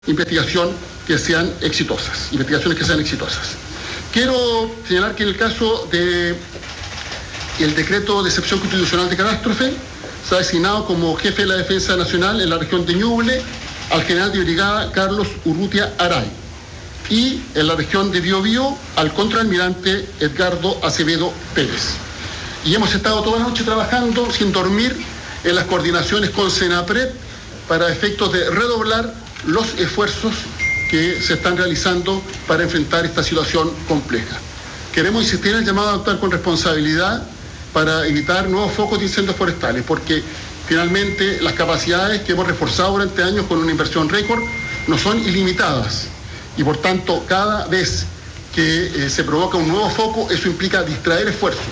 investigaciones que sean exitosas. Quiero señalar que en el caso del decreto de excepción constitucional de catástrofe, se ha designado como jefe de la Defensa Nacional en la región de Ñuble al general de brigada Carlos Urrutia Aray, y en la región de Biobío al contraalmirante Edgardo Acevedo Pérez. Y hemos estado toda la noche trabajando sin dormir en las coordinaciones con Senapred para efectos de redoblar los esfuerzos que se están realizando para enfrentar esta situación compleja. Queremos insistir en el llamado a actuar con responsabilidad para evitar nuevos focos de incendios forestales, porque finalmente las capacidades que hemos reforzado durante años con una inversión récord no son ilimitadas, y por tanto cada vez que se provoca un nuevo foco, eso implica distraer esfuerzos.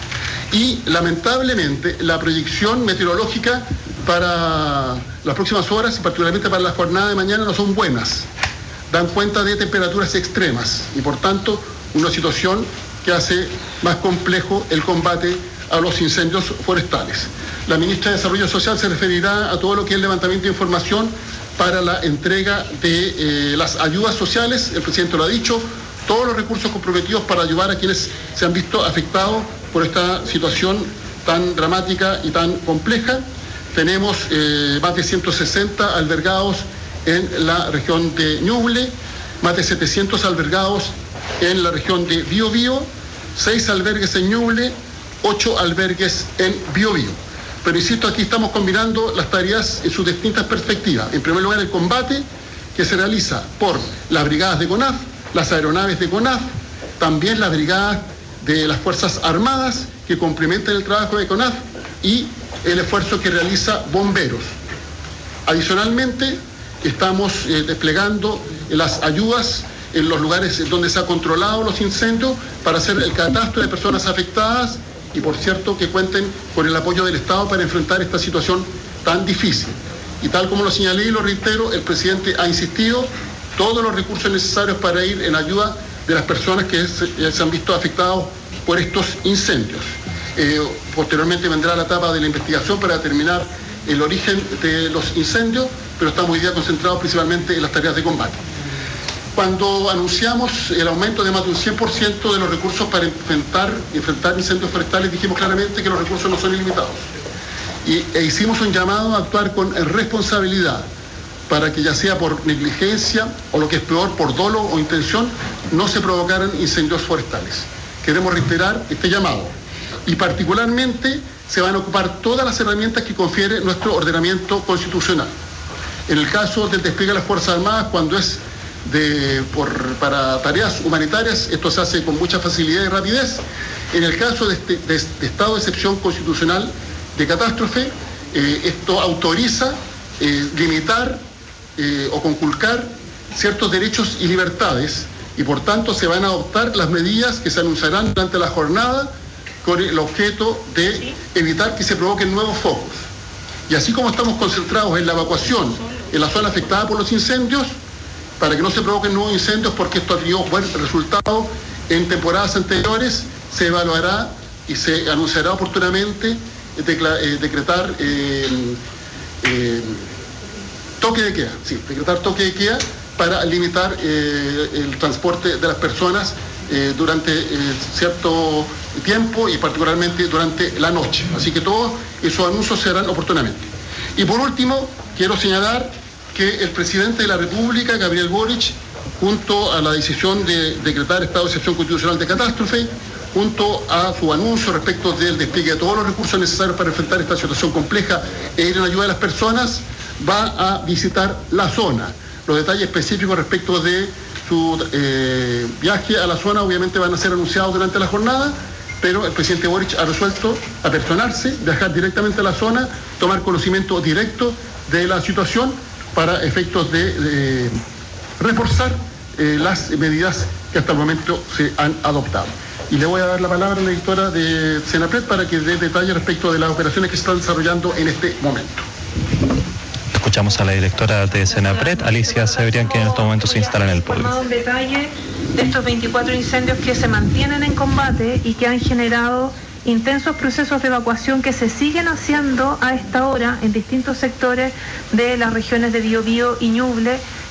Y lamentablemente la proyección meteorológica para las próximas horas y particularmente para la jornada de mañana no son buenas. Dan cuenta de temperaturas extremas y por tanto una situación que hace más complejo el combate a los incendios forestales. La ministra de Desarrollo Social se referirá a todo lo que es el levantamiento de información para la entrega de las ayudas sociales. El presidente lo ha dicho, todos los recursos comprometidos para ayudar a quienes se han visto afectados por esta situación tan dramática y tan compleja. Tenemos más de 160 albergados en la región de Ñuble, más de 700 albergados en la región de Biobío, 6 albergues en Ñuble, 8 albergues en Biobío. Pero insisto, aquí estamos combinando las tareas en sus distintas perspectivas. En primer lugar, el combate que se realiza por las brigadas de CONAF, las aeronaves de CONAF, también las brigadas de las Fuerzas Armadas que complementan el trabajo de CONAF y el esfuerzo que realiza Bomberos. Adicionalmente, estamos desplegando las ayudas en los lugares donde se ha controlado los incendios para hacer el catastro de personas afectadas y, por cierto, que cuenten con el apoyo del Estado para enfrentar esta situación tan difícil. Y tal como lo señalé y lo reitero, el presidente ha insistido todos los recursos necesarios para ir en ayuda de las personas que se han visto afectadas por estos incendios. Posteriormente vendrá la etapa de la investigación para determinar el origen de los incendios, pero estamos hoy día concentrados principalmente en las tareas de combate. Cuando anunciamos el aumento de más de un 100% de los recursos para enfrentar incendios forestales, dijimos claramente que los recursos no son ilimitados. E hicimos un llamado a actuar con responsabilidad para que, ya sea por negligencia o lo que es peor, por dolo o intención, no se provocaran incendios forestales. Queremos reiterar este llamado. Y particularmente se van a ocupar todas las herramientas que confiere nuestro ordenamiento constitucional. En el caso del despliegue de las Fuerzas Armadas, cuando es para tareas humanitarias, esto se hace con mucha facilidad y rapidez. En el caso de estado de excepción constitucional de catástrofe, esto autoriza limitar o conculcar ciertos derechos y libertades, y por tanto se van a adoptar las medidas que se anunciarán durante la jornada con el objeto de evitar que se provoquen nuevos focos. Y así como estamos concentrados en la evacuación en la zona afectada por los incendios, para que no se provoquen nuevos incendios, porque esto ha tenido buen resultado en temporadas anteriores, se evaluará y se anunciará oportunamente decretar toque de queda, para limitar el transporte de las personas durante cierto tiempo y particularmente durante la noche. Así que todos esos anuncios se harán oportunamente. Y por último, quiero señalar que el presidente de la República, Gabriel Boric, junto a la decisión de decretar estado de excepción constitucional de catástrofe, junto a su anuncio respecto del despliegue de todos los recursos necesarios para enfrentar esta situación compleja e ir en ayuda de las personas, va a visitar la zona. Los detalles específicos respecto de su viaje a la zona obviamente van a ser anunciados durante la jornada, pero el presidente Boric ha resuelto apersonarse, viajar directamente a la zona, tomar conocimiento directo de la situación para efectos de reforzar las medidas que hasta el momento se han adoptado. Y le voy a dar la palabra a la directora de Senapred para que dé detalles respecto de las operaciones que se están desarrollando en este momento. Escuchamos a la directora de Senapred, Alicia Cebrián, que en estos momentos se instala en el podio. Un detalle de estos 24 incendios que se mantienen en combate y que han generado intensos procesos de evacuación que se siguen haciendo a esta hora en distintos sectores de las regiones de Biobío y Ñuble,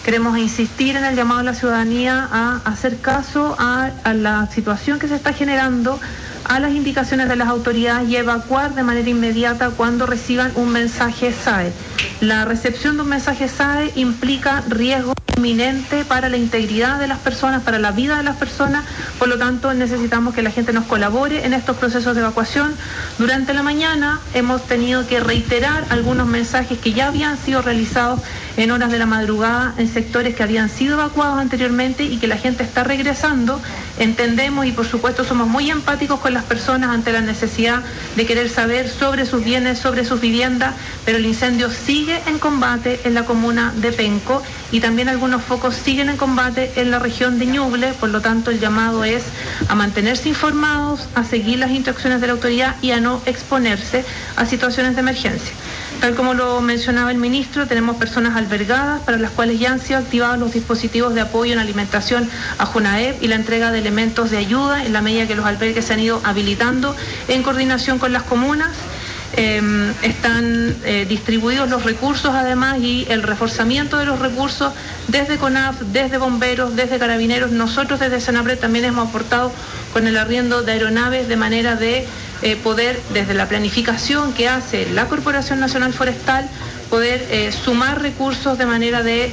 Queremos insistir en el llamado a la ciudadanía a hacer caso a la situación que se está generando, a las indicaciones de las autoridades y evacuar de manera inmediata cuando reciban un mensaje SAE. La recepción de un mensaje SAE implica riesgo inminente para la integridad de las personas, para la vida de las personas, por lo tanto necesitamos que la gente nos colabore en estos procesos de evacuación. Durante la mañana hemos tenido que reiterar algunos mensajes que ya habían sido realizados en horas de la madrugada en sectores que habían sido evacuados anteriormente y que la gente está regresando. Entendemos y por supuesto somos muy empáticos con las personas ante la necesidad de querer saber sobre sus bienes, sobre sus viviendas, pero el incendio sigue en combate en la comuna de Penco y también algunos focos siguen en combate en la región de Ñuble, por lo tanto el llamado es a mantenerse informados, a seguir las instrucciones de la autoridad y a no exponerse a situaciones de emergencia. Tal como lo mencionaba el ministro, tenemos personas albergadas para las cuales ya han sido activados los dispositivos de apoyo en alimentación a Junaep y la entrega de elementos de ayuda en la medida que los albergues se han ido habilitando en coordinación con las comunas. Están distribuidos los recursos además y el reforzamiento de los recursos desde CONAF, desde bomberos, desde carabineros. Nosotros desde Senapred también hemos aportado con el arriendo de aeronaves de manera de poder, desde la planificación que hace la Corporación Nacional Forestal, poder sumar recursos de manera de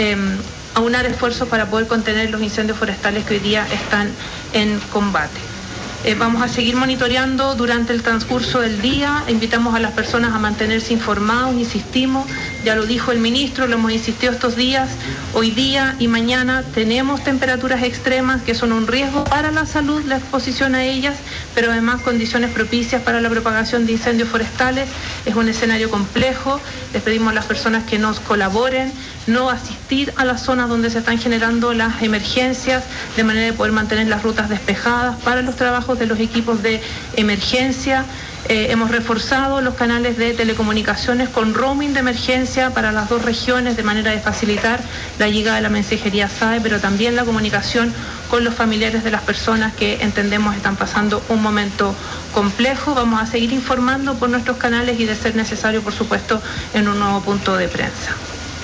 aunar esfuerzos para poder contener los incendios forestales que hoy día están en combate. Vamos a seguir monitoreando durante el transcurso del día. Invitamos a las personas a mantenerse informados, insistimos, ya lo dijo el ministro, lo hemos insistido estos días. Hoy día y mañana tenemos temperaturas extremas que son un riesgo para la salud, la exposición a ellas, pero además condiciones propicias para la propagación de incendios forestales. Es un escenario complejo. Les pedimos a las personas que nos colaboren, no asistir a las zonas donde se están generando las emergencias, de manera de poder mantener las rutas despejadas para los trabajos de los equipos de emergencia. Hemos reforzado los canales de telecomunicaciones con roaming de emergencia para las dos regiones, de manera de facilitar la llegada de la mensajería SAE, pero también la comunicación con los familiares de las personas que entendemos están pasando un momento complejo. Vamos a seguir informando por nuestros canales y, de ser necesario, por supuesto, en un nuevo punto de prensa.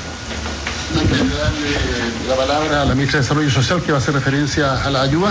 Antes de darle la palabra a la ministra de Desarrollo Social, que va a hacer referencia a la ayuda,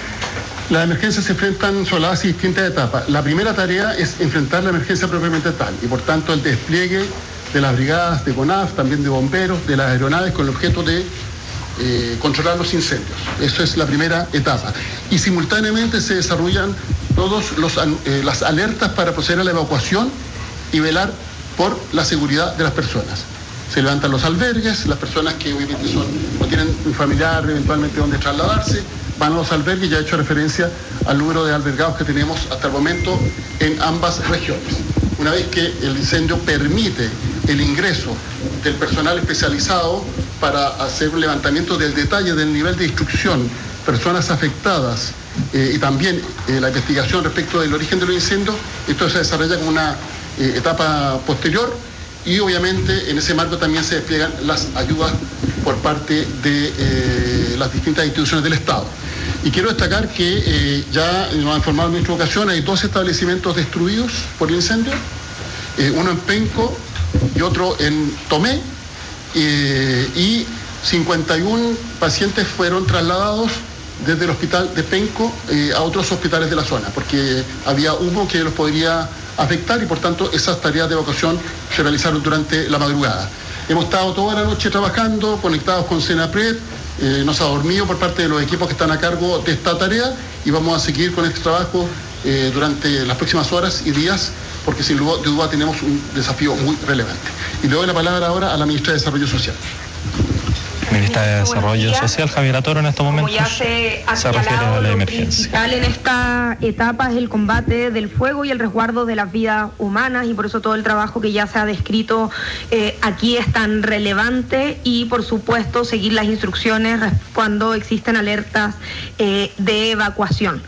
las emergencias se enfrentan sobre la base de distintas etapas. La primera tarea es enfrentar la emergencia propiamente tal y, por tanto, el despliegue de las brigadas de CONAF, también de bomberos, de las aeronaves, con el objeto de controlar los incendios. Eso es la primera etapa. Y simultáneamente se desarrollan todas las alertas para proceder a la evacuación y velar por la seguridad de las personas. Se levantan los albergues, las personas que obviamente no tienen un familiar eventualmente donde trasladarse, van a los albergues. Ya he hecho referencia al número de albergados que tenemos hasta el momento en ambas regiones. Una vez que el incendio permite el ingreso del personal especializado para hacer un levantamiento del detalle del nivel de destrucción, personas afectadas y también la investigación respecto del origen de los incendios, esto se desarrolla como una etapa posterior. Y obviamente en ese marco también se despliegan las ayudas por parte de las distintas instituciones del Estado. Y quiero destacar que ya nos ha informado en nuestra ocasión, hay 2 establecimientos destruidos por el incendio, uno en Penco y otro en Tomé, y 51 pacientes fueron trasladados desde el hospital de Penco a otros hospitales de la zona, porque había humo que los podría afectar y, por tanto, esas tareas de evacuación se realizaron durante la madrugada. Hemos estado toda la noche trabajando, conectados con Senapred, no se ha dormido por parte de los equipos que están a cargo de esta tarea y vamos a seguir con este trabajo durante las próximas horas y días, porque sin duda tenemos un desafío muy relevante. Y le doy la palabra ahora a la ministra de Desarrollo Social. Ministra de Desarrollo Social, Javiera Toro, en estos momentos se refiere a la emergencia. Lo principal en esta etapa es el combate del fuego y el resguardo de las vidas humanas, y por eso todo el trabajo que ya se ha descrito aquí es tan relevante, y por supuesto seguir las instrucciones cuando existen alertas de evacuación.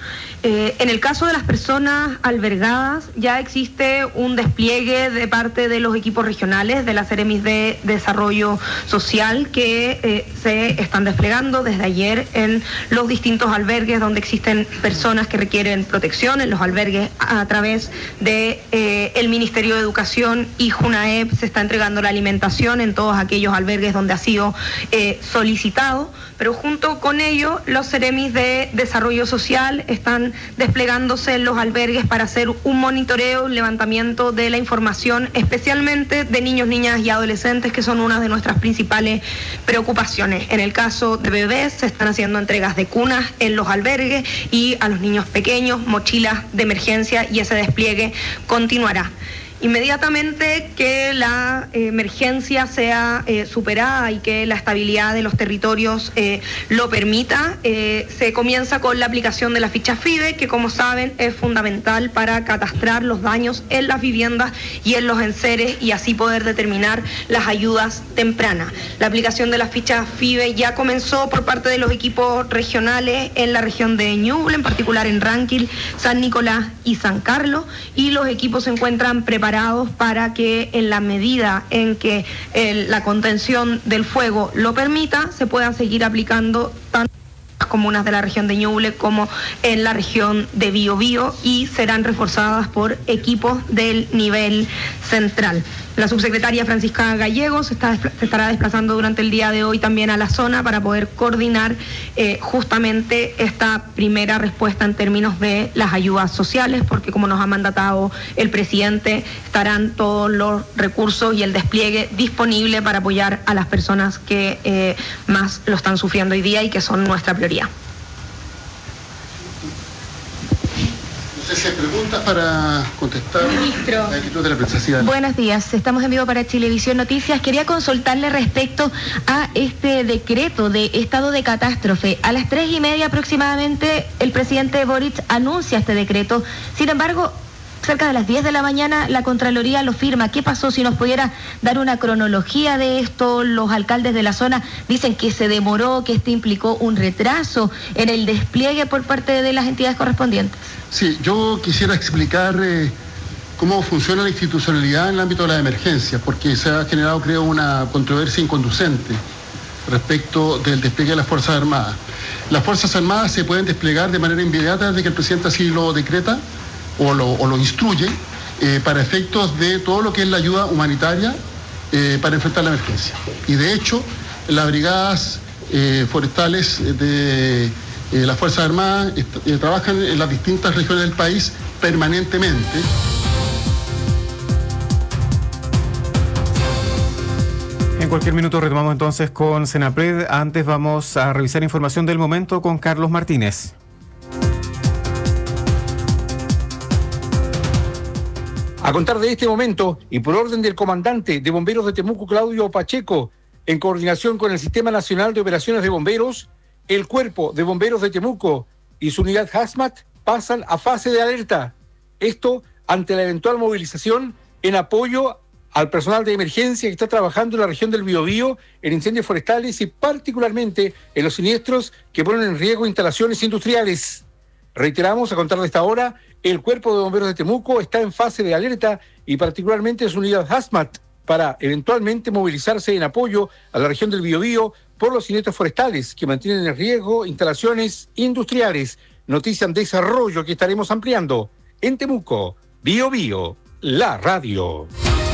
En el caso de las personas albergadas, ya existe un despliegue de parte de los equipos regionales de las Seremis de Desarrollo Social que se están desplegando desde ayer en los distintos albergues donde existen personas que requieren protección, en los albergues a través de el Ministerio de Educación y JUNAEP se está entregando la alimentación en todos aquellos albergues donde ha sido solicitado, pero junto con ello los Seremis de Desarrollo Social están desplegándose en los albergues para hacer un monitoreo, un levantamiento de la información, especialmente de niños, niñas y adolescentes, que son una de nuestras principales preocupaciones. En el caso de bebés, se están haciendo entregas de cunas en los albergues y a los niños pequeños, mochilas de emergencia, y ese despliegue continuará. Inmediatamente que la emergencia sea superada y que la estabilidad de los territorios lo permita, se comienza con la aplicación de la ficha FIDE, que como saben es fundamental para catastrar los daños en las viviendas y en los enseres y así poder determinar las ayudas tempranas. La aplicación de la ficha FIDE ya comenzó por parte de los equipos regionales en la región de Ñuble, en particular en Ranquil, San Nicolás y San Carlos, y los equipos se encuentran preparados para que en la medida en que la contención del fuego lo permita, se puedan seguir aplicando tanto en las comunas de la región de Ñuble como en la región de Biobío, y serán reforzadas por equipos del nivel central. La subsecretaria Francisca Gallegos se estará desplazando durante el día de hoy también a la zona para poder coordinar justamente esta primera respuesta en términos de las ayudas sociales, porque como nos ha mandatado el presidente, estarán todos los recursos y el despliegue disponible para apoyar a las personas que más lo están sufriendo hoy día y que son nuestra prioridad. ¿Se preguntas para contestar? Ministro, la actitud de la prensa? Sí, buenos días, estamos en vivo para Chilevisión Noticias. Quería consultarle respecto a este decreto de estado de catástrofe. A las 3:30 aproximadamente el presidente Boric anuncia este decreto. Sin embargo, cerca de las 10 de la mañana la Contraloría lo firma. ¿Qué pasó? Si nos pudiera dar una cronología de esto. Los alcaldes de la zona dicen que se demoró, que este implicó un retraso en el despliegue por parte de las entidades correspondientes. Sí, yo quisiera explicar cómo funciona la institucionalidad en el ámbito de la emergencia, porque se ha generado, creo, una controversia inconducente respecto del despliegue de las Fuerzas Armadas. Las Fuerzas Armadas se pueden desplegar de manera inmediata desde que el presidente así lo decreta o lo instruye para efectos de todo lo que es la ayuda humanitaria para enfrentar la emergencia. Y de hecho, las brigadas forestales de las Fuerzas Armadas trabajan en las distintas regiones del país permanentemente. En cualquier minuto retomamos entonces con Senapred. Antes vamos a revisar información del momento con Carlos Martínez. A contar de este momento, y por orden del comandante de Bomberos de Temuco, Claudio Pacheco, en coordinación con el Sistema Nacional de Operaciones de Bomberos, el Cuerpo de Bomberos de Temuco y su unidad HAZMAT pasan a fase de alerta. Esto ante la eventual movilización en apoyo al personal de emergencia que está trabajando en la región del Biobío en incendios forestales y particularmente en los siniestros que ponen en riesgo instalaciones industriales. Reiteramos, a contar de esta hora, el Cuerpo de Bomberos de Temuco está en fase de alerta y particularmente su unidad HAZMAT para eventualmente movilizarse en apoyo a la región del Biobío por los siniestros forestales que mantienen en riesgo instalaciones industriales. Noticia en desarrollo que estaremos ampliando en Temuco. Biobío, la radio.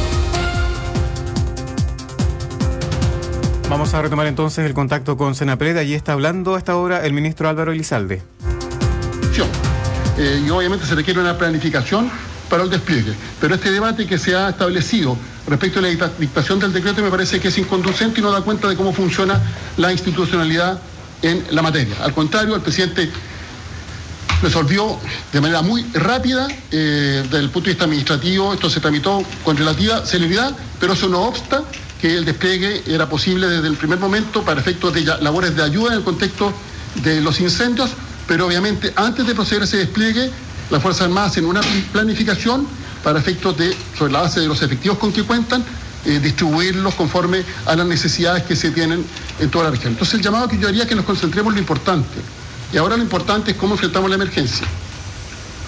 Vamos a retomar entonces el contacto con Senapred. Allí está hablando a esta hora el ministro Álvaro Elizalde. Y obviamente se requiere una planificación para el despliegue, pero este debate que se ha establecido respecto a la dictación del decreto me parece que es inconducente y no da cuenta de cómo funciona la institucionalidad en la materia. Al contrario, el presidente resolvió de manera muy rápida, desde el punto de vista administrativo, esto se tramitó con relativa celeridad, pero eso no obsta que el despliegue era posible desde el primer momento para efectos de labores de ayuda en el contexto de los incendios, pero obviamente antes de proceder a ese despliegue, las Fuerzas Armadas en una planificación para efectos de, sobre la base de los efectivos con que cuentan, distribuirlos conforme a las necesidades que se tienen en toda la región. Entonces el llamado que yo haría es que nos concentremos en lo importante. Y ahora lo importante es cómo enfrentamos la emergencia.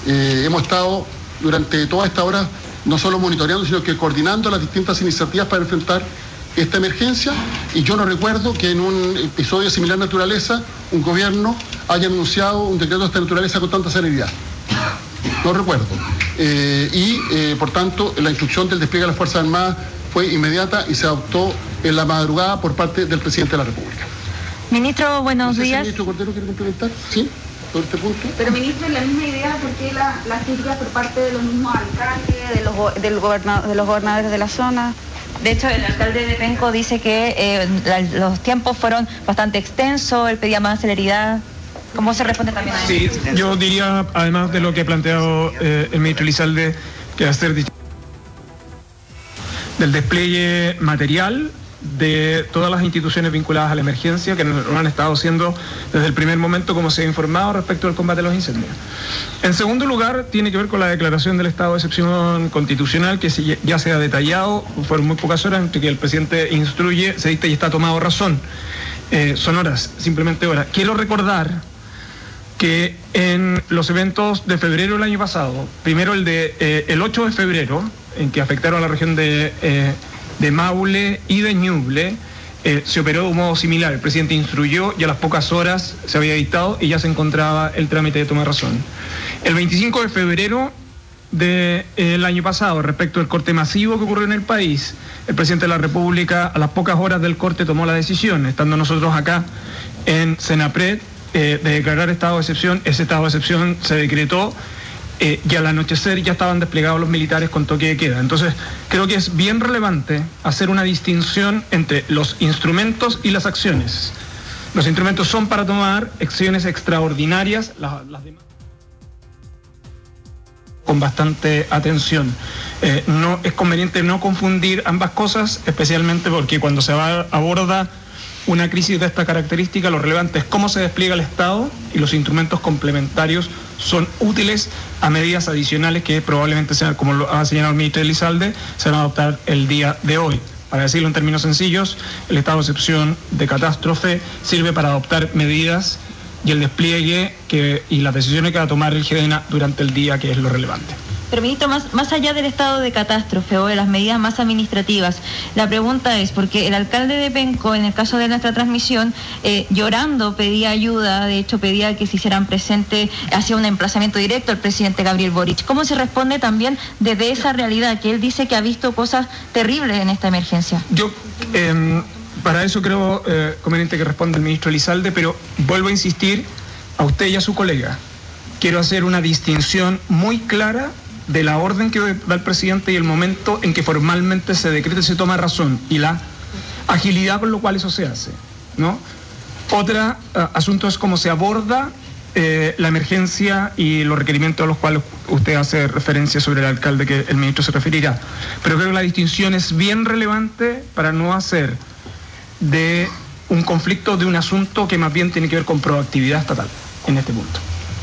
hemos estado durante toda esta hora no solo monitoreando, sino que coordinando las distintas iniciativas para enfrentar esta emergencia, y yo no recuerdo que en un episodio de similar naturaleza un gobierno haya anunciado un decreto de esta naturaleza con tanta celeridad. No recuerdo. Por tanto, la instrucción del despliegue de las Fuerzas Armadas fue inmediata y se adoptó en la madrugada por parte del presidente de la República. Ministro, buenos días. ¿El ministro Cordero quiere complementar? Sí, sobre este punto. Pero, ministro, la misma idea, ¿por qué las críticas por parte de los mismos alcaldes, de los gobernadores de la zona? De hecho, el alcalde de Penco dice que los tiempos fueron bastante extensos, él pedía más celeridad. ¿Cómo se responde también a eso? Sí, yo diría, además de lo que ha planteado el ministro Elizalde, que hacer del despliegue material de todas las instituciones vinculadas a la emergencia, que lo han estado haciendo desde el primer momento, como se ha informado, respecto al combate a los incendios. En segundo lugar, tiene que ver con la declaración del estado de excepción constitucional, que ya se ha detallado. Fueron muy pocas horas entre que el presidente instruye, se dicta y está tomado razón. Son horas, simplemente horas. Quiero recordar que en los eventos de febrero del año pasado, primero el 8 de febrero, en que afectaron a la región de Maule y de Ñuble, se operó de un modo similar. El presidente instruyó y a las pocas horas se había dictado y ya se encontraba el trámite de toma de razón. El 25 de febrero del año pasado, respecto al corte masivo que ocurrió en el país, el presidente de la República, a las pocas horas del corte, tomó la decisión, estando nosotros acá en Senapred, de declarar estado de excepción. Ese estado de excepción se decretó y al anochecer ya estaban desplegados los militares con toque de queda. Entonces, creo que es bien relevante hacer una distinción entre los instrumentos y las acciones. Los instrumentos son para tomar acciones extraordinarias, las demás con bastante atención. No es conveniente no confundir ambas cosas, especialmente porque cuando se aborda una crisis de esta característica, lo relevante es cómo se despliega el Estado, y los instrumentos complementarios son útiles a medidas adicionales que probablemente sean, como lo ha señalado el ministro Elizalde, se van a adoptar el día de hoy. Para decirlo en términos sencillos, el estado de excepción de catástrofe sirve para adoptar medidas y el despliegue y las decisiones que va a tomar el GEDENA durante el día, que es lo relevante. Pero, ministro, más allá del estado de catástrofe o de las medidas más administrativas, la pregunta es, porque el alcalde de Penco, en el caso de nuestra transmisión, llorando pedía ayuda, de hecho pedía que se hicieran presente, hacía un emplazamiento directo al presidente Gabriel Boric. ¿Cómo se responde también desde esa realidad, que él dice que ha visto cosas terribles en esta emergencia? Yo, para eso creo conveniente que responda el ministro Elizalde, pero vuelvo a insistir a usted y a su colega. Quiero hacer una distinción muy clara de la orden que da el presidente y el momento en que formalmente se decreta y se toma razón, y la agilidad con lo cual eso se hace, ¿no? Otro asunto es cómo se aborda la emergencia y los requerimientos a los cuales usted hace referencia sobre el alcalde, que el ministro se referirá. Pero creo que la distinción es bien relevante para no hacer de un conflicto de un asunto que más bien tiene que ver con proactividad estatal en este punto.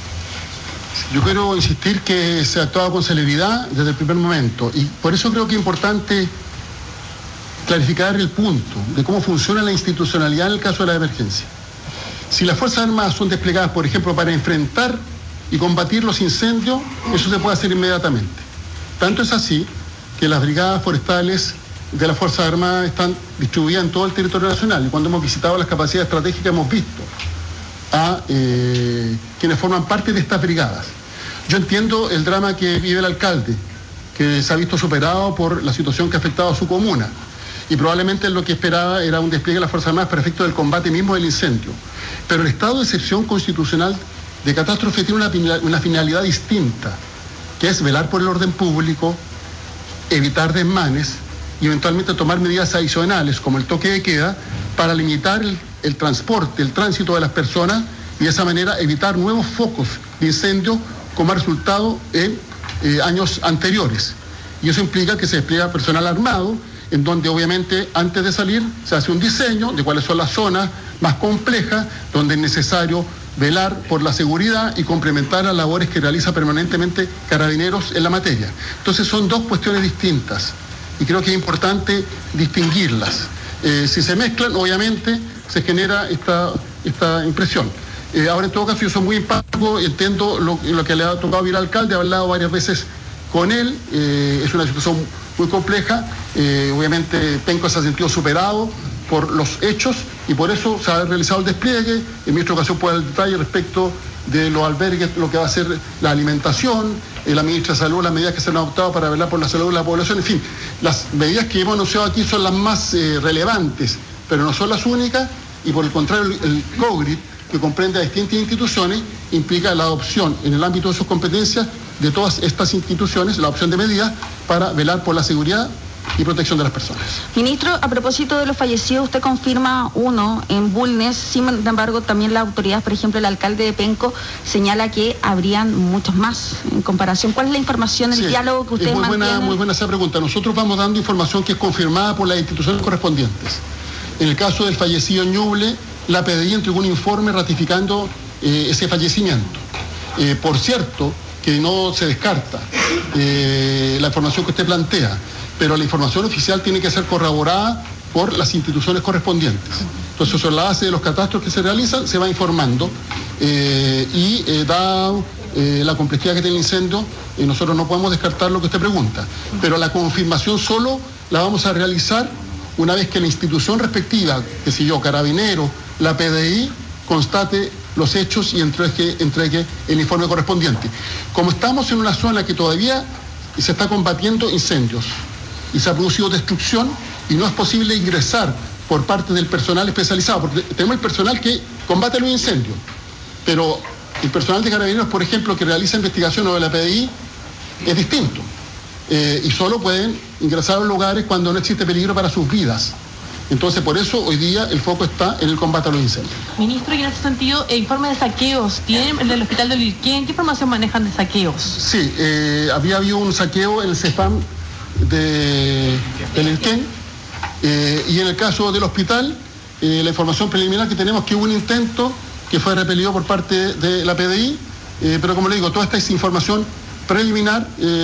Yo quiero insistir que se ha actuado con celeridad desde el primer momento, y por eso creo que es importante clarificar el punto de cómo funciona la institucionalidad en el caso de la emergencia. Si las Fuerzas Armadas son desplegadas, por ejemplo, para enfrentar y combatir los incendios, eso se puede hacer inmediatamente. Tanto es así que las brigadas forestales de las Fuerzas Armadas están distribuidas en todo el territorio nacional, y cuando hemos visitado las capacidades estratégicas hemos visto a quienes forman parte de estas brigadas. Yo entiendo el drama que vive el alcalde, que se ha visto superado por la situación que ha afectado a su comuna, y probablemente lo que esperaba era un despliegue de las Fuerzas Armadas para efecto del combate mismo del incendio. Pero el estado de excepción constitucional de catástrofe tiene una finalidad distinta, que es velar por el orden público, evitar desmanes y eventualmente tomar medidas adicionales, como el toque de queda, para limitar el transporte, el tránsito de las personas, y de esa manera evitar nuevos focos de incendio como resultado en años anteriores. Y eso implica que se despliega personal armado, en donde obviamente antes de salir se hace un diseño de cuáles son las zonas más complejas, donde es necesario velar por la seguridad y complementar las labores que realiza permanentemente Carabineros en la materia. Entonces son dos cuestiones distintas y creo que es importante distinguirlas. Si se mezclan, obviamente se genera esta impresión. Ahora, en todo caso, yo soy muy empático, entiendo lo que le ha tocado vivir al alcalde, he hablado varias veces con él, es una situación muy compleja, obviamente Penco se ha sentido superado por los hechos y por eso se ha realizado el despliegue. El ministro de Educación puede dar el detalle respecto de los albergues, lo que va a ser la alimentación, la ministra de Salud, las medidas que se han adoptado para velar por la salud de la población, en fin, las medidas que hemos anunciado aquí son las más relevantes, pero no son las únicas, y por el contrario el COGRID, que comprende a distintas instituciones, implica la adopción en el ámbito de sus competencias de todas estas instituciones, la adopción de medidas para velar por la seguridad y protección de las personas. Ministro, a propósito de los fallecidos, usted confirma uno en Bulnes, sin embargo también la autoridad, por ejemplo el alcalde de Penco, señala que habrían muchos más en comparación. ¿Cuál es la información, el diálogo que ustedes mantienen? Muy buena esa pregunta. Nosotros vamos dando información que es confirmada por las instituciones correspondientes. En el caso del fallecido en Ñuble, la PDI entregó un informe ratificando ese fallecimiento. Por cierto, que no se descarta la información que usted plantea, pero la información oficial tiene que ser corroborada por las instituciones correspondientes. Entonces, sobre la base de los catastros que se realizan, se va informando dado la complejidad que tiene el incendio, nosotros no podemos descartar lo que usted pregunta, pero la confirmación solo la vamos a realizar una vez que la institución respectiva, que si yo, Carabineros, la PDI, constate los hechos y entregue el informe correspondiente. Como estamos en una zona que todavía se está combatiendo incendios y se ha producido destrucción y no es posible ingresar por parte del personal especializado, porque tenemos el personal que combate los incendios, pero el personal de Carabineros, por ejemplo, que realiza investigación o de la PDI, es distinto. Y solo pueden ingresar a los lugares cuando no existe peligro para sus vidas. Entonces, por eso hoy día el foco está en el combate a los incendios. Ministro, y en ese sentido, informe de saqueos, ¿tienen el del hospital del Lirquén? ¿Qué información manejan de saqueos? Sí, había habido un saqueo en el CEFAM del Lirquén, y en el caso del hospital, la información preliminar que tenemos es que hubo un intento que fue repelido por parte de la PDI, pero como le digo, toda esta es información preliminar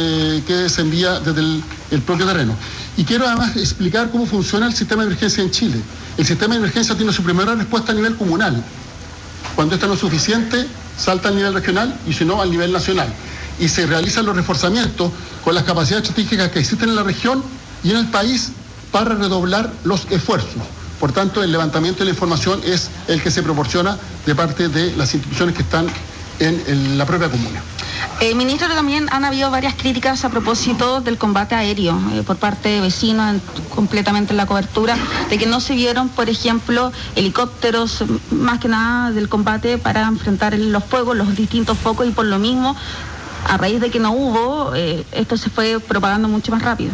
que se envía desde el propio terreno. Y quiero además explicar cómo funciona el sistema de emergencia en Chile. El sistema de emergencia tiene su primera respuesta a nivel comunal. Cuando esta no es suficiente, salta al nivel regional y si no, al nivel nacional. Y se realizan los reforzamientos con las capacidades estratégicas que existen en la región y en el país para redoblar los esfuerzos. Por tanto, el levantamiento de la información es el que se proporciona de parte de las instituciones que están en la propia comuna. Ministro, también han habido varias críticas a propósito del combate aéreo por parte de vecinos, completamente en la cobertura, de que no se vieron, por ejemplo, helicópteros, más que nada del combate para enfrentar los fuegos, los distintos focos, y por lo mismo, a raíz de que no hubo, esto se fue propagando mucho más rápido.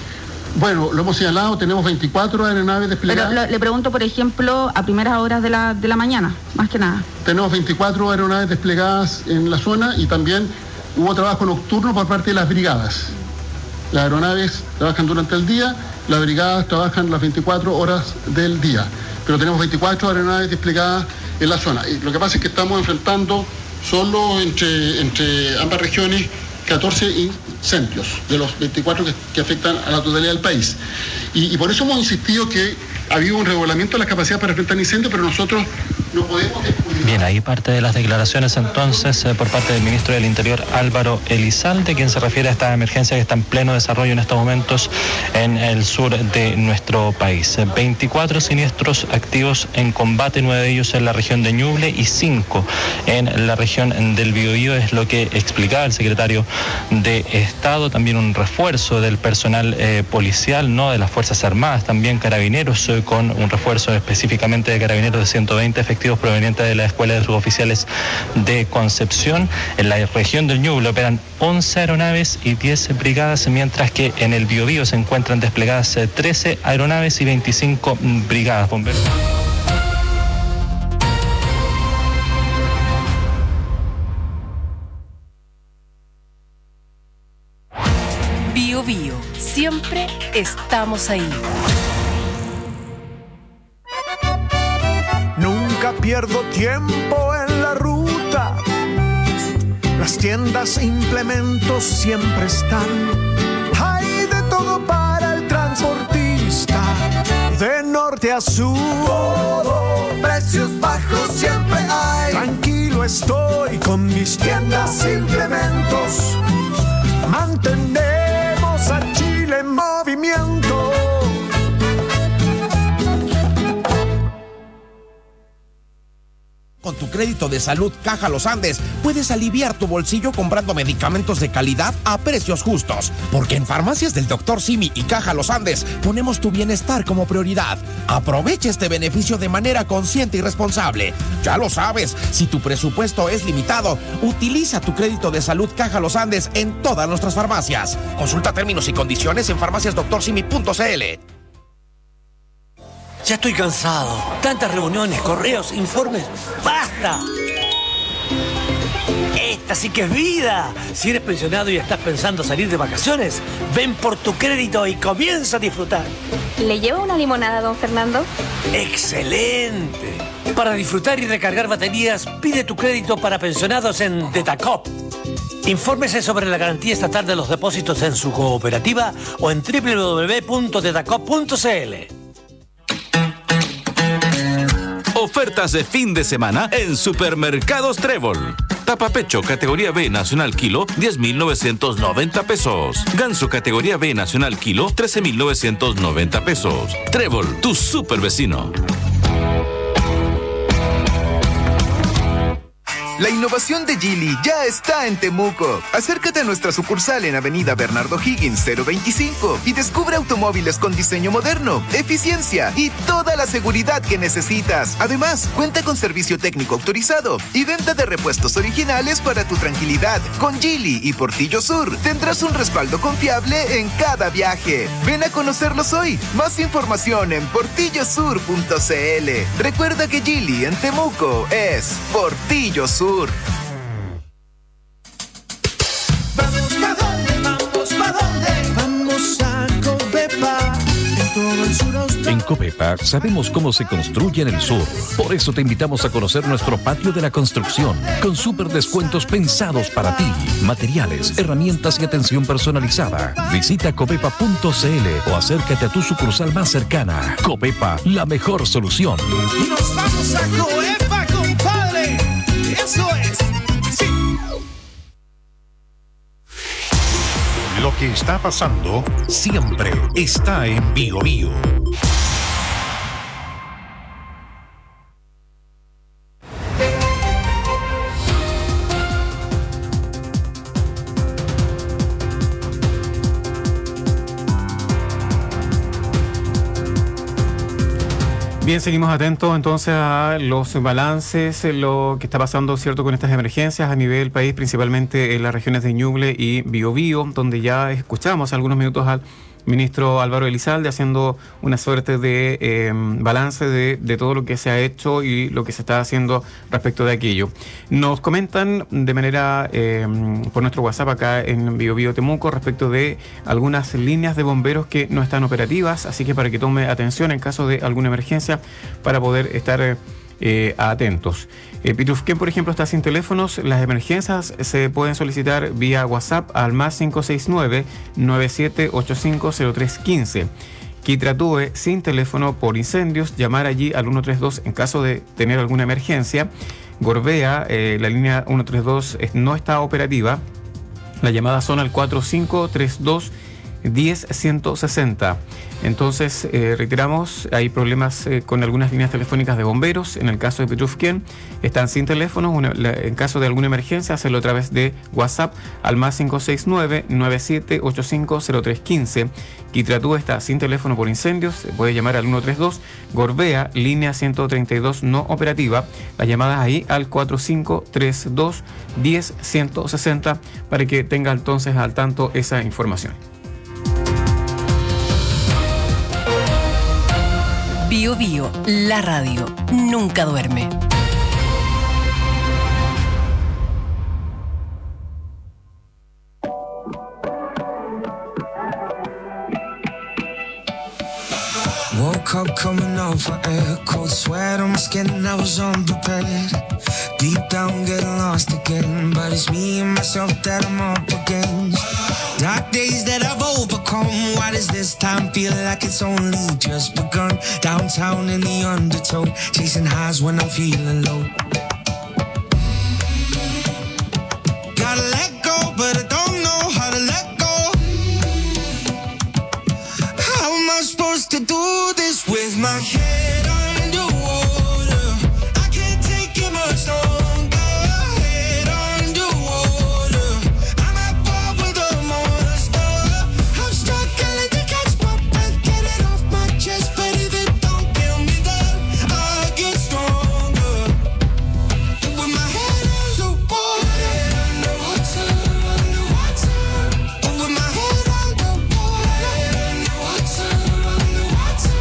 Bueno, lo hemos señalado, tenemos 24 aeronaves desplegadas. Pero le pregunto, por ejemplo, a primeras horas de la mañana, más que nada. Tenemos 24 aeronaves desplegadas en la zona y también hubo trabajo nocturno por parte de las brigadas. Las aeronaves trabajan durante el día, las brigadas trabajan las 24 horas del día. Pero tenemos 24 aeronaves desplegadas en la zona. Y lo que pasa es que estamos enfrentando solo entre ambas regiones 14 incendios de los 24 que afectan a la totalidad del país. Y por eso hemos insistido que ha habido un regulamiento de la capacidad para enfrentar incendios, pero nosotros no podemos... Bien, ahí parte de las declaraciones entonces por parte del ministro del Interior, Álvaro Elizalde, quien se refiere a esta emergencia que está en pleno desarrollo en estos momentos en el sur de nuestro país. 24 siniestros activos en combate, 9 de ellos en la región de Ñuble y 5 en la región del Biobío, es lo que explicaba el secretario de Estado. También un refuerzo del personal policial, no de las Fuerzas Armadas, también Carabineros, con un refuerzo específicamente de Carabineros de 120 efectivos provenientes de la Escuela de Suboficiales de Concepción. En la región del Ñuble operan 11 aeronaves y 10 brigadas, mientras que en el Biobío se encuentran desplegadas 13 aeronaves y 25 brigadas bomberos. Biobío, siempre estamos ahí. Nunca pierdo tiempo en la ruta. Las tiendas e implementos siempre están. Hay de todo para el transportista. De norte a sur, todo, precios bajos siempre hay. Tranquilo. yo estoy con mis tiendas e implementos. Mantenemos a Chile en movimiento. Con tu crédito de salud Caja Los Andes puedes aliviar tu bolsillo comprando medicamentos de calidad a precios justos. Porque en Farmacias del Dr. Simi y Caja Los Andes ponemos tu bienestar como prioridad. Aprovecha este beneficio de manera consciente y responsable. Ya lo sabes, si tu presupuesto es limitado, utiliza tu crédito de salud Caja Los Andes en todas nuestras farmacias. Consulta términos y condiciones en farmaciasdoctorsimi.cl. Ya estoy cansado. Tantas reuniones, correos, informes. ¡Basta! Esta sí que es vida. Si eres pensionado y estás pensando salir de vacaciones, ven por tu crédito y comienza a disfrutar. ¿Le llevo una limonada, don Fernando? ¡Excelente! Para disfrutar y recargar baterías, pide tu crédito para pensionados en Detacop. Infórmese sobre la garantía estatal de los depósitos en su cooperativa o en www.detacop.cl. Ofertas de fin de semana en Supermercados Trébol. Tapapecho categoría B nacional kilo, 10.990 pesos. Ganso categoría B nacional kilo, 13.990 pesos. Trébol, tu super vecino. La innovación de Geely ya está en Temuco. Acércate a nuestra sucursal en Avenida Bernardo Higgins 025 y descubre automóviles con diseño moderno, eficiencia y toda la seguridad que necesitas. Además, cuenta con servicio técnico autorizado y venta de repuestos originales para tu tranquilidad. Con Geely y Portillo Sur tendrás un respaldo confiable en cada viaje. Ven a conocerlos hoy. Más información en portillosur.cl. Recuerda que Geely en Temuco es Portillo Sur. Vamos, ¿pa' dónde? Vamos, ¿pa' dónde? Vamos a Covepa. En todo el sur austral. En Covepa sabemos cómo se construye en el sur. Por eso te invitamos a conocer nuestro patio de la construcción, con súper descuentos pensados para ti. Materiales, herramientas y atención personalizada. Visita covepa.cl o acércate a tu sucursal más cercana. Covepa, la mejor solución. Nos vamos a Covepa, compadre. Eso es. Sí. Lo que está pasando siempre está en Bio Bio. Bien, seguimos atentos entonces a los balances, lo que está pasando, cierto, con estas emergencias a nivel país, principalmente en las regiones de Ñuble y Biobío, donde ya escuchamos algunos minutos al ministro Álvaro Elizalde haciendo una suerte de balance de todo lo que se ha hecho y lo que se está haciendo respecto de aquello. Nos comentan de manera por nuestro WhatsApp acá en Biobío Temuco respecto de algunas líneas de bomberos que no están operativas, así que para que tome atención en caso de alguna emergencia para poder estar atentos. Pitrufquén, por ejemplo, está sin teléfonos. Las emergencias se pueden solicitar vía WhatsApp al más 569-9785-0315. Quitratúe sin teléfono por incendios, llamar allí al 132 en caso de tener alguna emergencia. Gorbea, la línea 132 no está operativa. Las llamadas son al 4532 10-160. Entonces, reiteramos, hay problemas con algunas líneas telefónicas de bomberos. En el caso de Pitrufquén, están sin teléfonos. En caso de alguna emergencia, hacerlo a través de WhatsApp al más 569-9785-0315. Quitratú está sin teléfono por incendios, se puede llamar al 132. Gorbea, línea 132 no operativa. Las llamadas ahí al 4532 10-160 para que tenga entonces al tanto esa información. Bio Bio, la radio, nunca duerme. Woke up coming off of air, cold sweat on my skin, I was unprepared. Deep down getting lost again, but it's me and myself that I'm up against. Dark days that I've overcome, why does this time feel like it's only just begun? Downtown in the undertow, chasing highs when I'm feeling low. my head underwater. I can't take it much longer. Head underwater. I'm at war with a monster. I'm struggling to catch my breath, get it off my chest, but if it don't kill me, then I get stronger. With my head underwater, underwater, underwater. With my head underwater, underwater, underwater.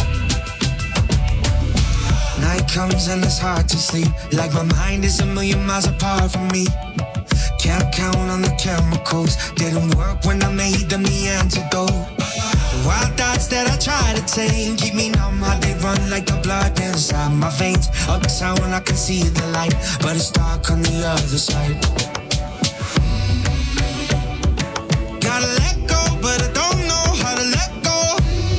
Night comes and it's hard to sleep, like my mind is a million miles apart from me. Can't count on the chemicals, didn't work when I made them the antidote. The wild thoughts that I try to tame keep me numb, how they run like the blood inside my veins. Uptown I can see the light, but it's dark on the other side. Gotta let go, but I don't know how to let go.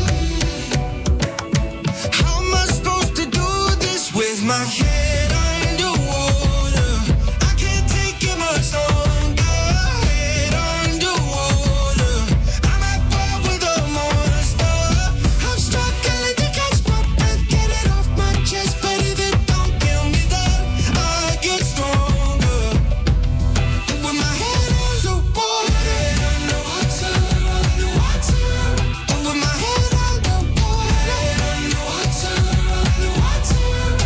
How am I supposed to do this with my head underwater? I can't take it much longer. Head underwater. I'm at war with a monster. I'm struggling to catch my breath, get it off my chest, but if it don't kill me, then I get stronger. With my head underwater, underwater, underwater. With my head underwater, underwater, underwater.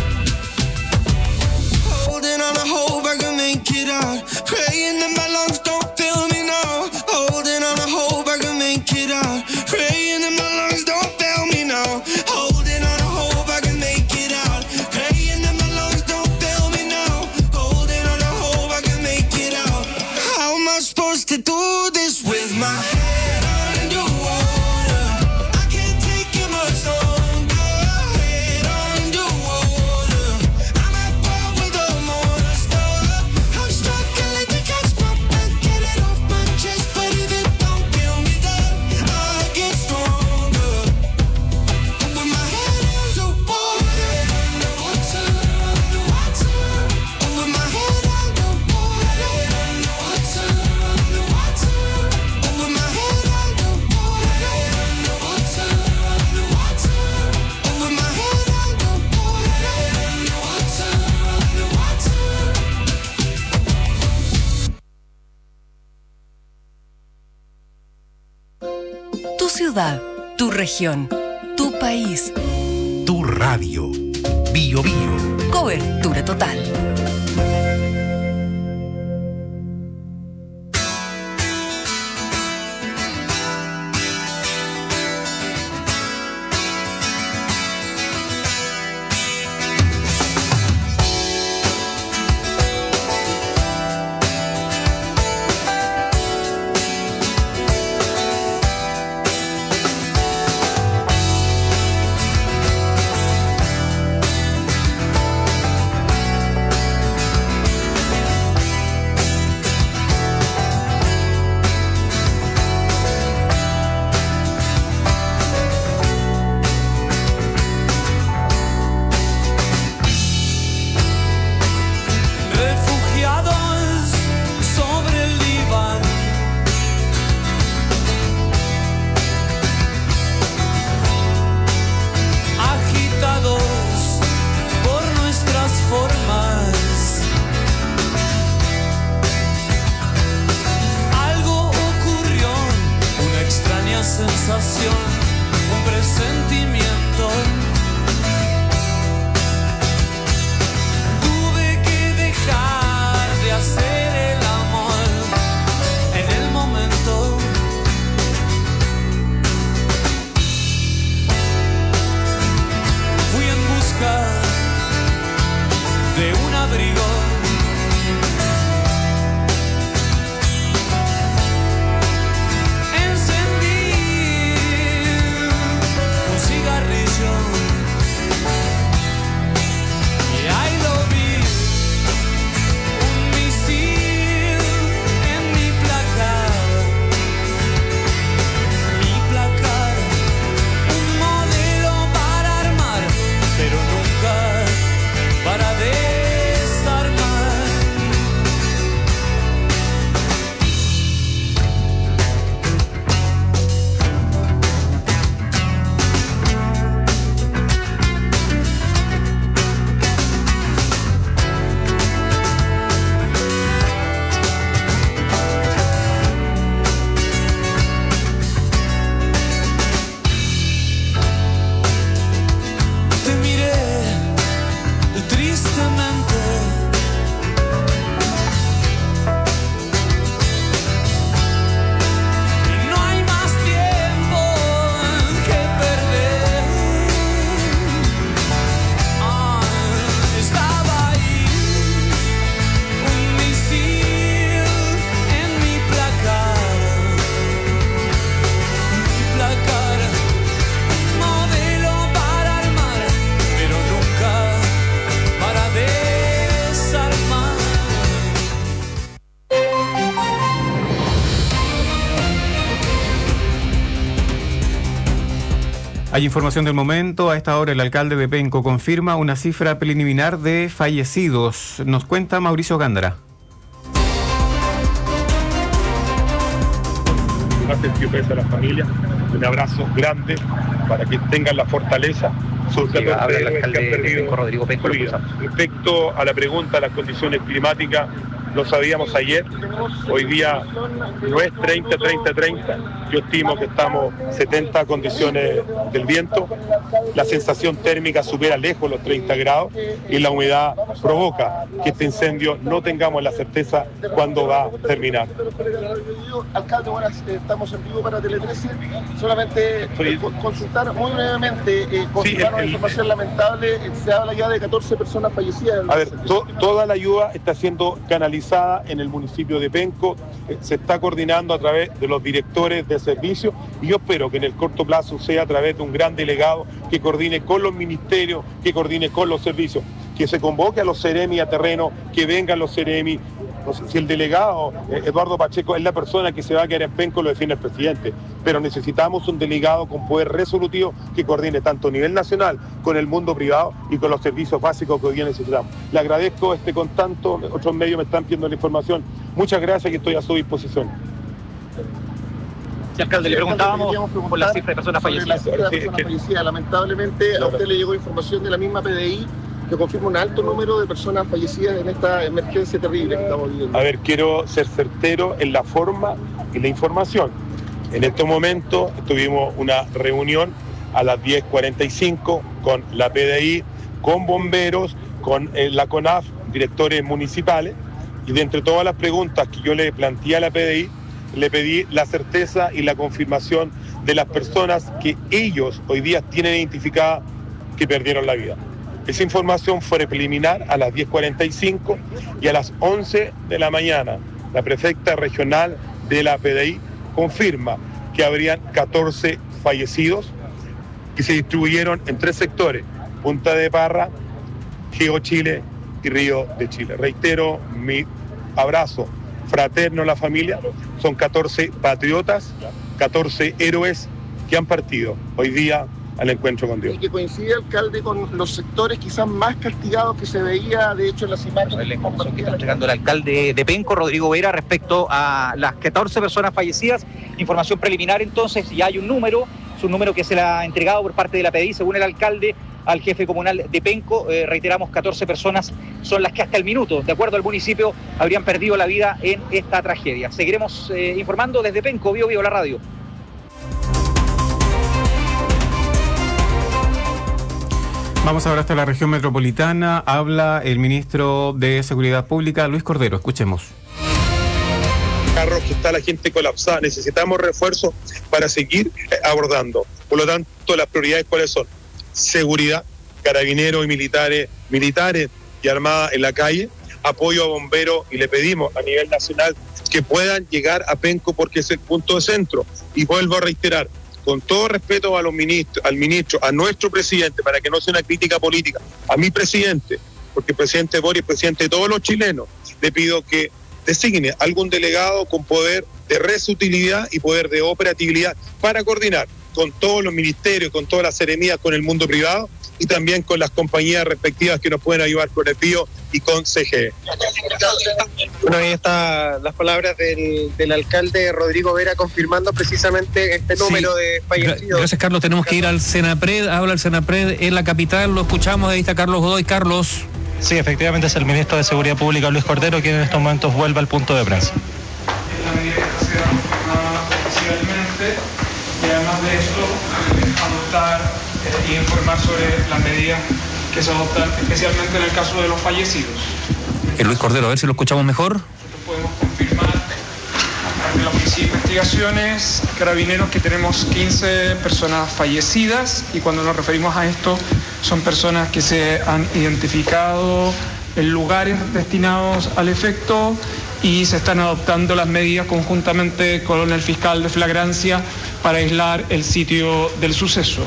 Holding on to hope I can make it out. Praying that my lungs don't fail me now. Holding on to hope I can make it out. Praying that my lungs don't fail me now. Holding on to hope I can make it out. Praying that my lungs don't fail me now. Holding on to hope I can make it out. How am I supposed to do this with my head underwater? I can't take it much longer. Head underwater. I'm at war with a monster. I'm struggling to catch my breath, get it off my chest, but if it don't kill me, then I get stronger. With my head underwater, underwater, underwater. With my head underwater, underwater, underwater. With my head underwater, underwater, underwater. With my head underwater, underwater, underwater. Tu ciudad, tu región, tu país. Tu radio. Bio Bio. Cobertura total. Refugiados sobre el Líbano, agitados por nuestras formas. Algo ocurrió, una extraña sensación, un presentimiento. Tuve que dejar de hacer el amor en el momento. Fui en busca de un abrigo. Encendí un cigarrillo y ahí lo vi, un misil en mi placar, un modelo para armar, pero nunca para desarmar. Hay información del momento. A esta hora el alcalde de Penco confirma una cifra preliminar de fallecidos. Nos cuenta Mauricio Gándara. Más sentido pesa a la familia, un abrazo grande para que tengan la fortaleza. Habla el alcalde de Penco, Rodrigo Penco. Respecto a la pregunta de las condiciones climáticas, lo sabíamos ayer, hoy día no es 30, yo estimo que estamos 70 condiciones del viento, la sensación térmica supera lejos los 30 grados y la humedad provoca que este incendio no tengamos la certeza cuándo va a terminar. Alcalde, ahora estamos en vivo para Tele 13, solamente consultar muy brevemente, confirmar una información lamentable, se habla ya de 14 personas fallecidas. A ver, toda la ayuda está siendo canalizada en el municipio de Penco, se está coordinando a través de los directores de servicio y yo espero que en el corto plazo sea a través de un gran delegado que coordine con los ministerios, que coordine con los servicios, que se convoque a los Ceremi a terreno, que vengan los Ceremi. No sé, si el delegado Eduardo Pacheco es la persona que se va a quedar en Penco, lo define el presidente, pero necesitamos un delegado con poder resolutivo que coordine tanto a nivel nacional con el mundo privado y con los servicios básicos que hoy día necesitamos. Le agradezco con tanto, otros medios me están pidiendo la información. Muchas gracias y estoy a su disposición. Sí, alcalde, le preguntábamos por la cifra de personas fallecidas. Lamentablemente a usted le llegó información de la misma PDI que confirma un alto número de personas fallecidas en esta emergencia terrible que estamos viviendo. A ver, quiero ser certero en la forma y la información. En estos momentos tuvimos una reunión a las 10:45 con la PDI, con bomberos, con la CONAF, directores municipales, y de entre todas las preguntas que yo le planteé a la PDI, le pedí la certeza y la confirmación de las personas que ellos hoy día tienen identificadas que perdieron la vida. Esa información fue preliminar a las 10:45 y a las 11 de la mañana la prefecta regional de la PDI confirma que habrían 14 fallecidos que se distribuyeron en 3 sectores, Punta de Parra, Geo Chile y Río de Chile. Reitero mi abrazo fraterno a la familia, son 14 patriotas, 14 héroes que han partido hoy día al encuentro con Dios. Y que coincide, alcalde, con los sectores quizás más castigados que se veía, de hecho, en las imágenes. La información que está entregando el alcalde de Penco, Rodrigo Vera, respecto a las 14 personas fallecidas. Información preliminar, entonces, ya hay un número, es un número que se le ha entregado por parte de la PDI, según el alcalde, al jefe comunal de Penco. Reiteramos, 14 personas son las que hasta el minuto, de acuerdo al municipio, habrían perdido la vida en esta tragedia. Seguiremos informando desde Penco, Bio Bio, la radio. Vamos ahora hasta la región metropolitana. Habla el ministro de Seguridad Pública, Luis Cordero. Escuchemos. Carros que está la gente colapsada, necesitamos refuerzos para seguir abordando. Por lo tanto, las prioridades, ¿cuáles son? Seguridad, carabineros y militares y armadas en la calle, apoyo a bomberos, y le pedimos a nivel nacional que puedan llegar a Penco porque es el punto de centro. Y vuelvo a reiterar, con todo respeto a los ministros, al ministro, a nuestro presidente, para que no sea una crítica política, a mi presidente, porque el presidente Boris, presidente de todos los chilenos, le pido que designe algún delegado con poder de resutilidad y poder de operatividad para coordinar con todos los ministerios, con todas las seremías, con el mundo privado y también con las compañías respectivas que nos pueden ayudar con el BIO y con CGE. Bueno, ahí están las palabras del alcalde Rodrigo Vera confirmando precisamente este número de fallecidos. Gracias, Carlos. Tenemos que ir al Senapred. Habla el Senapred en la capital. Lo escuchamos. Ahí está Carlos Godoy. Carlos. Sí, efectivamente es el ministro de Seguridad Pública, Luis Cordero, quien en estos momentos vuelve al punto de prensa. La medida que se confirmada oficialmente, y además de esto, adoptar y informar sobre las medidas que se adoptan, especialmente en el caso de los fallecidos. Luis Cordero, a ver si lo escuchamos mejor. Nosotros podemos confirmar, aparte de la Policía de Investigaciones, Carabineros, que tenemos 15 personas fallecidas, y cuando nos referimos a esto, son personas que se han identificado en lugares destinados al efecto y se están adoptando las medidas conjuntamente con el fiscal de flagrancia para aislar el sitio del suceso.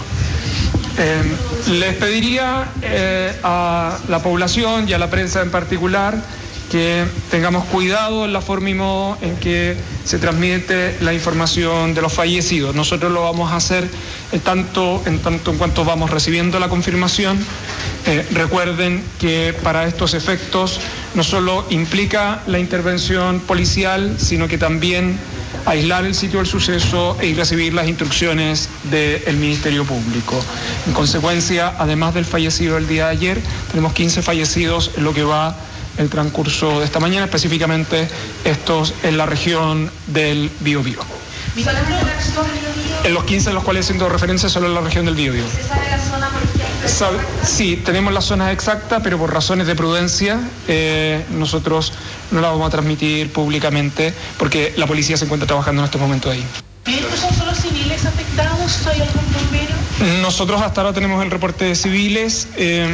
Les pediría a la población y a la prensa en particular que tengamos cuidado en la forma y modo en que se transmite la información de los fallecidos. Nosotros lo vamos a hacer en tanto en cuanto vamos recibiendo la confirmación. Recuerden que para estos efectos no solo implica la intervención policial, sino que también aislar el sitio del suceso y recibir las instrucciones del Ministerio Público. En consecuencia, además del fallecido el día de ayer, tenemos 15 fallecidos en lo que va el transcurso de esta mañana, específicamente estos en la región del Biobío. En los 15 en los cuales haciendo referencia solo en la región del Biobío. ¿Se sabe la zona, por ejemplo? Sí, tenemos las zonas exactas, pero por razones de prudencia nosotros no la vamos a transmitir públicamente porque la policía se encuentra trabajando en estos momentos ahí. ¿Estos son solo civiles afectados? ¿Hay algún bombero? Nosotros hasta ahora tenemos el reporte de civiles.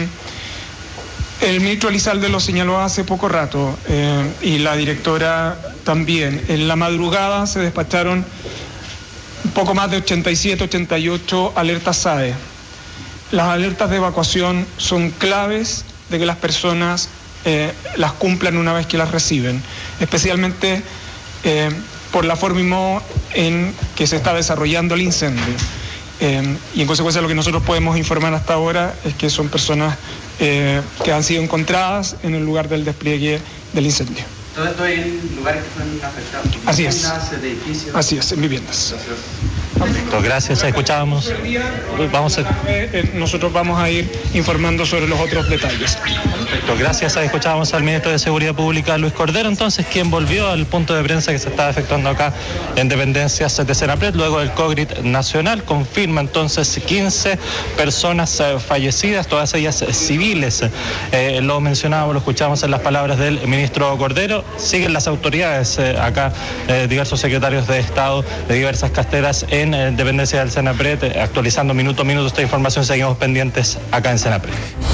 El ministro Elizalde lo señaló hace poco rato y la directora también. En la madrugada se despacharon un poco más de 87, 88 alertas SAE. Las alertas de evacuación son claves de que las personas las cumplan una vez que las reciben, especialmente por la forma y modo en que se está desarrollando el incendio. Y en consecuencia lo que nosotros podemos informar hasta ahora es que son personas que han sido encontradas en el lugar del despliegue del incendio. Todo esto en lugares que fueron afectados. Así es. Edificios. Así es, en viviendas. Perfecto, gracias. Escuchábamos. Nosotros vamos a ir informando sobre los otros detalles. Perfecto, gracias. Escuchábamos al ministro de Seguridad Pública, Luis Cordero, entonces, quien volvió al punto de prensa que se está efectuando acá en dependencias de Senapred, luego del COVID nacional. Confirma entonces 15 personas fallecidas, todas ellas civiles. Lo mencionábamos, lo escuchábamos en las palabras del ministro Cordero. Siguen las autoridades acá, diversos secretarios de Estado de diversas carteras en dependencia del Senapred, actualizando minuto a minuto esta información. Seguimos pendientes acá en Senapred.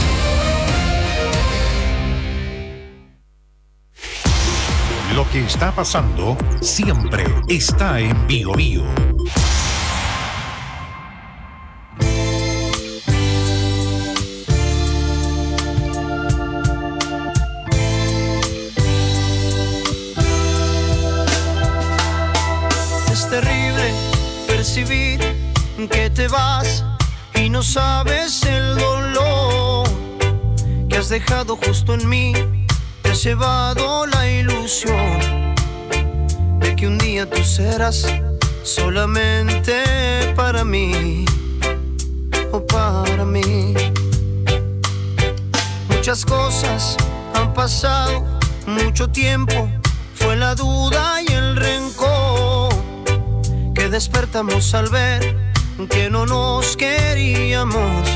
Lo que está pasando siempre está en Biobío. Es terrible percibir que te vas y no sabes el dolor que has dejado justo en mí. Te has llevado la ilusión de que un día tú serás solamente para mí o para mí. Muchas cosas han pasado, mucho tiempo, fue la duda y el rencor que despertamos al ver que no nos queríamos.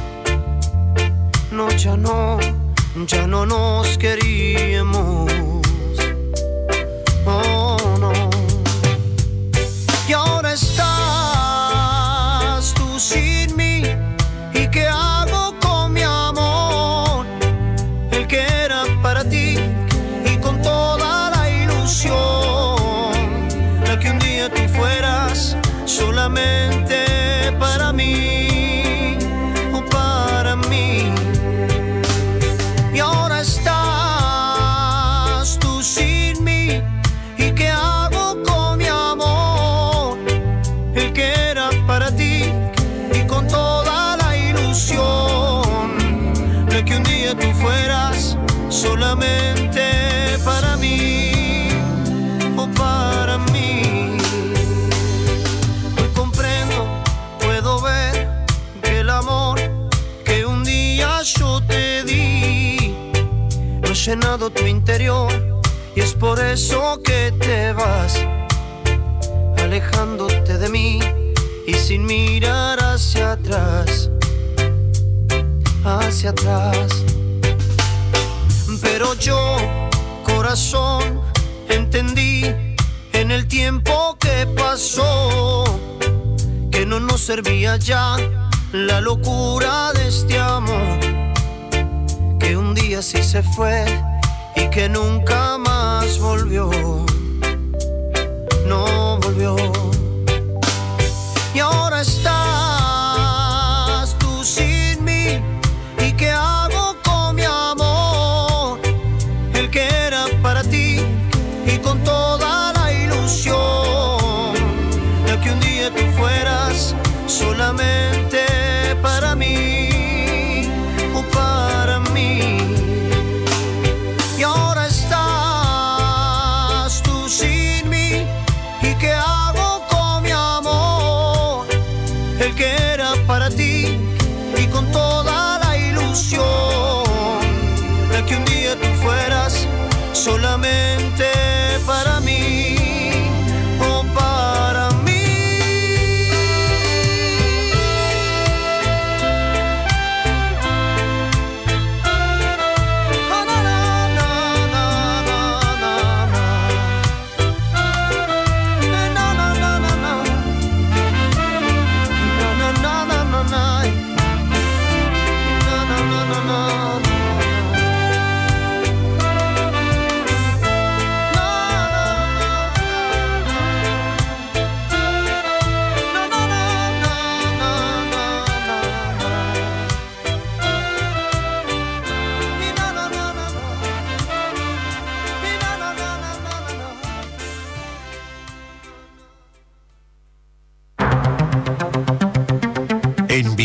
No, ya no nos queríamos. Oh, no. Y ahora estás tú sin mí. ¿Y qué hago con mi amor? El que era para ti y con toda la ilusión, la que un día tú fueras solamente para mí o para mí. Y ahora estás tú sin mí. ¿Y qué hago con mi amor? El que era para ti y con toda la ilusión, de que un día tú fueras solamente para mí o para mí. Hoy comprendo, puedo ver que el amor que un día yo te di no ha llenado tu interior, y es por eso que te vas alejándote de mí y sin mirar hacia atrás, hacia atrás. Pero yo, corazón, entendí en el tiempo que pasó que no nos servía ya la locura de este amor, que un día sí se fue y que nunca más volvió, no volvió. Y ahora estás tú sin mí. ¿Y qué hago con mi amor? El que era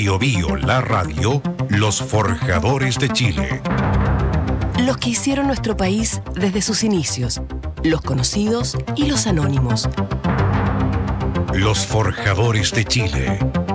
Bio Bio, la radio, los forjadores de Chile. Los que hicieron nuestro país desde sus inicios, los conocidos y los anónimos. Los forjadores de Chile.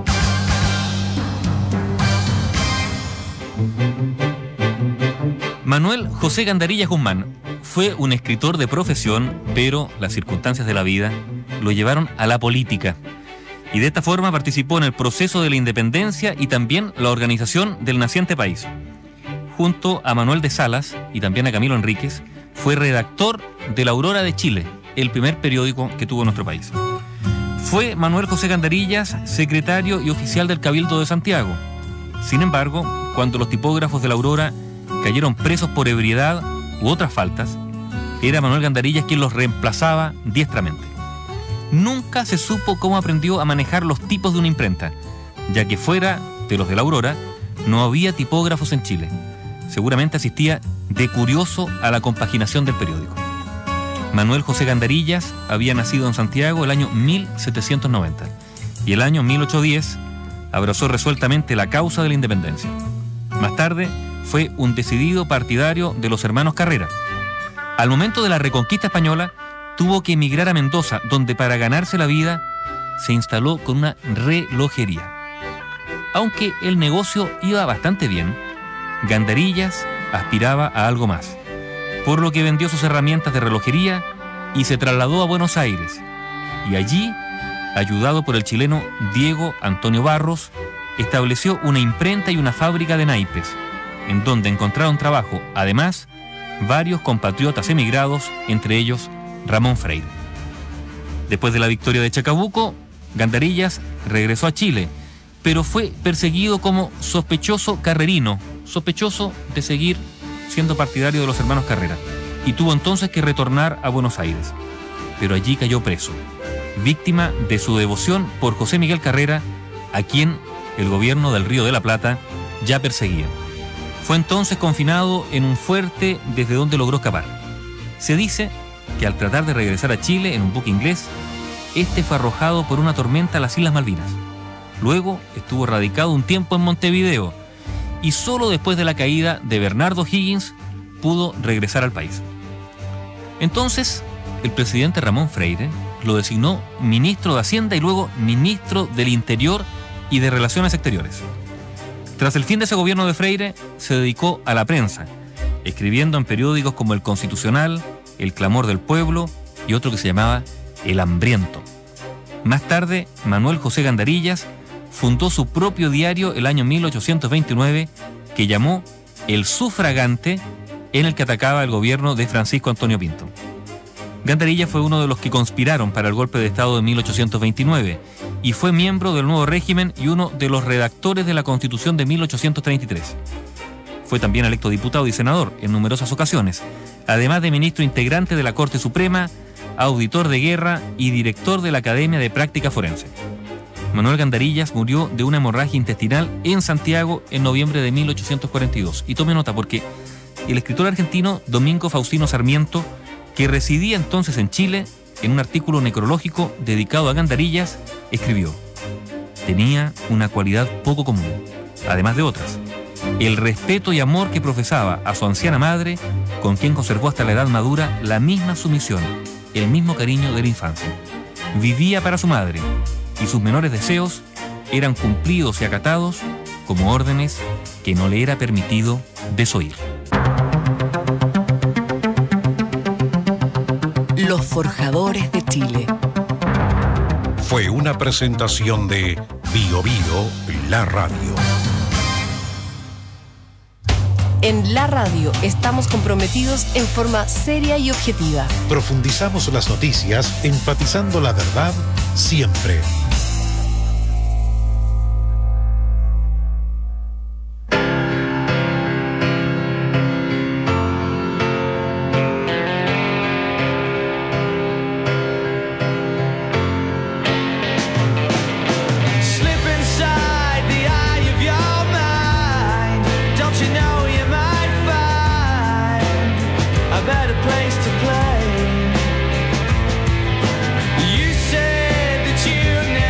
Manuel José Gandarillas Guzmán fue un escritor de profesión, pero las circunstancias de la vida lo llevaron a la política. Y de esta forma participó en el proceso de la independencia y también la organización del naciente país. Junto a Manuel de Salas y también a Camilo Enríquez, fue redactor de La Aurora de Chile, el primer periódico que tuvo nuestro país. Fue Manuel José Gandarillas secretario y oficial del Cabildo de Santiago. Sin embargo, cuando los tipógrafos de La Aurora cayeron presos por ebriedad u otras faltas, era Manuel Gandarillas quien los reemplazaba diestramente. Nunca se supo cómo aprendió a manejar los tipos de una imprenta, ya que fuera de los de La Aurora no había tipógrafos en Chile. Seguramente asistía de curioso a la compaginación del periódico. Manuel José Gandarillas había nacido en Santiago el año 1790 y el año 1810 abrazó resueltamente la causa de la independencia. Más tarde fue un decidido partidario de los hermanos Carrera. Al momento de la reconquista española tuvo que emigrar a Mendoza, donde para ganarse la vida se instaló con una relojería. Aunque el negocio iba bastante bien, Gandarillas aspiraba a algo más, por lo que vendió sus herramientas de relojería y se trasladó a Buenos Aires. Y allí, ayudado por el chileno Diego Antonio Barros, estableció una imprenta y una fábrica de naipes, en donde encontraron trabajo, además, varios compatriotas emigrados, entre ellos Ramón Freire. Después de la victoria de Chacabuco, Gandarillas regresó a Chile, pero fue perseguido como sospechoso carrerino, sospechoso de seguir siendo partidario de los hermanos Carrera, y tuvo entonces que retornar a Buenos Aires. Pero allí cayó preso, víctima de su devoción por José Miguel Carrera, a quien el gobierno del Río de la Plata ya perseguía. Fue entonces confinado en un fuerte desde donde logró escapar. Se dice que al tratar de regresar a Chile en un buque inglés, este fue arrojado por una tormenta a las Islas Malvinas. Luego estuvo radicado un tiempo en Montevideo y solo después de la caída de Bernardo Higgins pudo regresar al país. Entonces, el presidente Ramón Freire lo designó ministro de Hacienda y luego ministro del Interior y de Relaciones Exteriores. Tras el fin de ese gobierno de Freire, se dedicó a la prensa, escribiendo en periódicos como El Constitucional, El Clamor del Pueblo y otro que se llamaba El Hambriento. Más tarde, Manuel José Gandarillas fundó su propio diario el año 1829, que llamó El Sufragante, en el que atacaba el gobierno de Francisco Antonio Pinto. Gandarillas fue uno de los que conspiraron para el golpe de Estado de 1829 y fue miembro del nuevo régimen y uno de los redactores de la Constitución de 1833. Fue también electo diputado y senador en numerosas ocasiones, además de ministro integrante de la Corte Suprema, auditor de guerra y director de la Academia de Práctica Forense. Manuel Gandarillas murió de una hemorragia intestinal en Santiago en noviembre de 1842. Y tome nota porque el escritor argentino Domingo Faustino Sarmiento, que residía entonces en Chile, en un artículo necrológico dedicado a Gandarillas, escribió: tenía una cualidad poco común, además de otras: el respeto y amor que profesaba a su anciana madre, con quien conservó hasta la edad madura la misma sumisión, el mismo cariño de la infancia. Vivía para su madre, y sus menores deseos eran cumplidos y acatados como órdenes que no le era permitido desoír. Los forjadores de Chile. Fue una presentación de Bio Bio, la radio. En la radio estamos comprometidos en forma seria y objetiva. Profundizamos las noticias, enfatizando la verdad siempre. You said that you never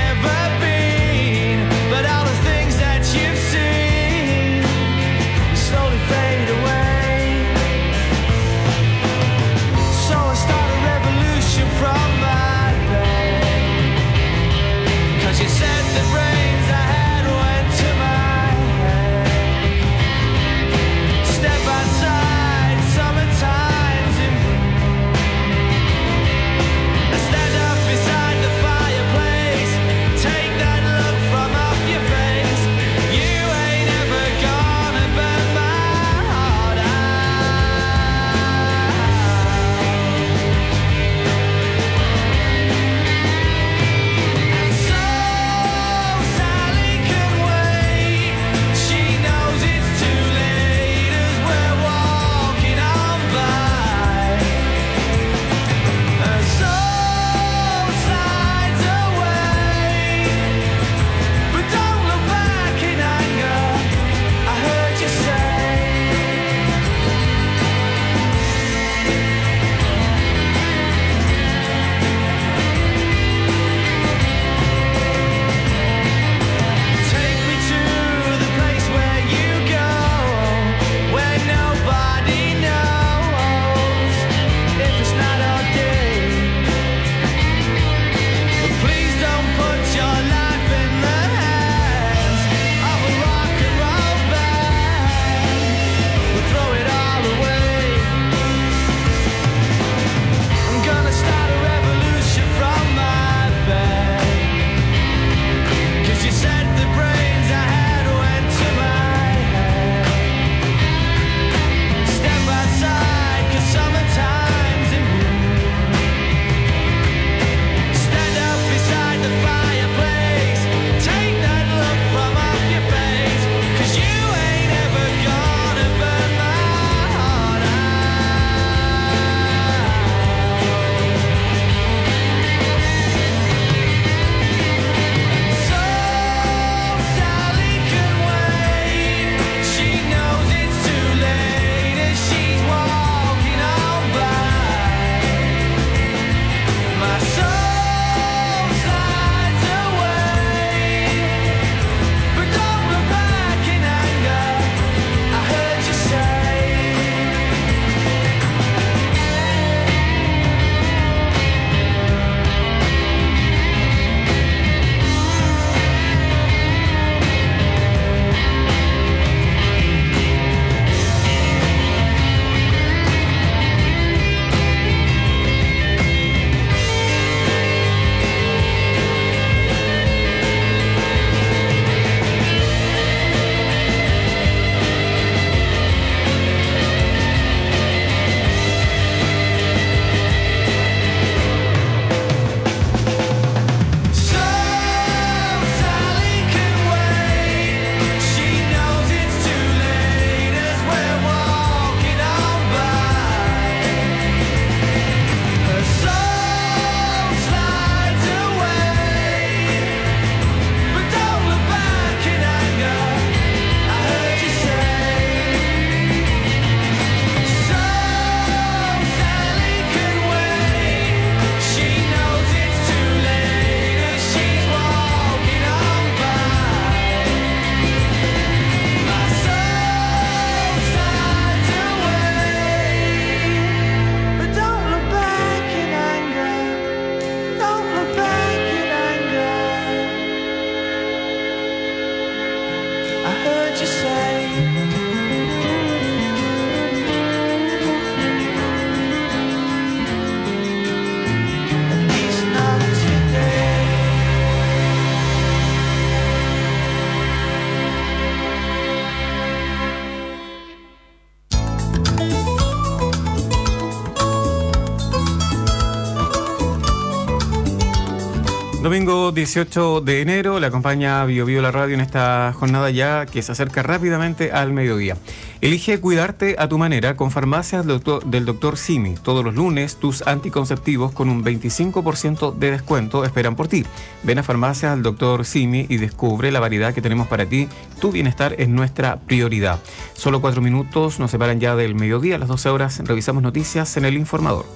Domingo 18 de enero, le acompaña Bio Bio la radio en esta jornada ya que se acerca rápidamente al mediodía. Elige cuidarte a tu manera con Farmacias del Dr. Simi. Todos los lunes, tus anticonceptivos con un 25% de descuento esperan por ti. Ven a Farmacias del Dr. Simi y descubre la variedad que tenemos para ti. Tu bienestar es nuestra prioridad. Solo 4 minutos nos separan ya del mediodía. A las 12 horas revisamos noticias en El Informador.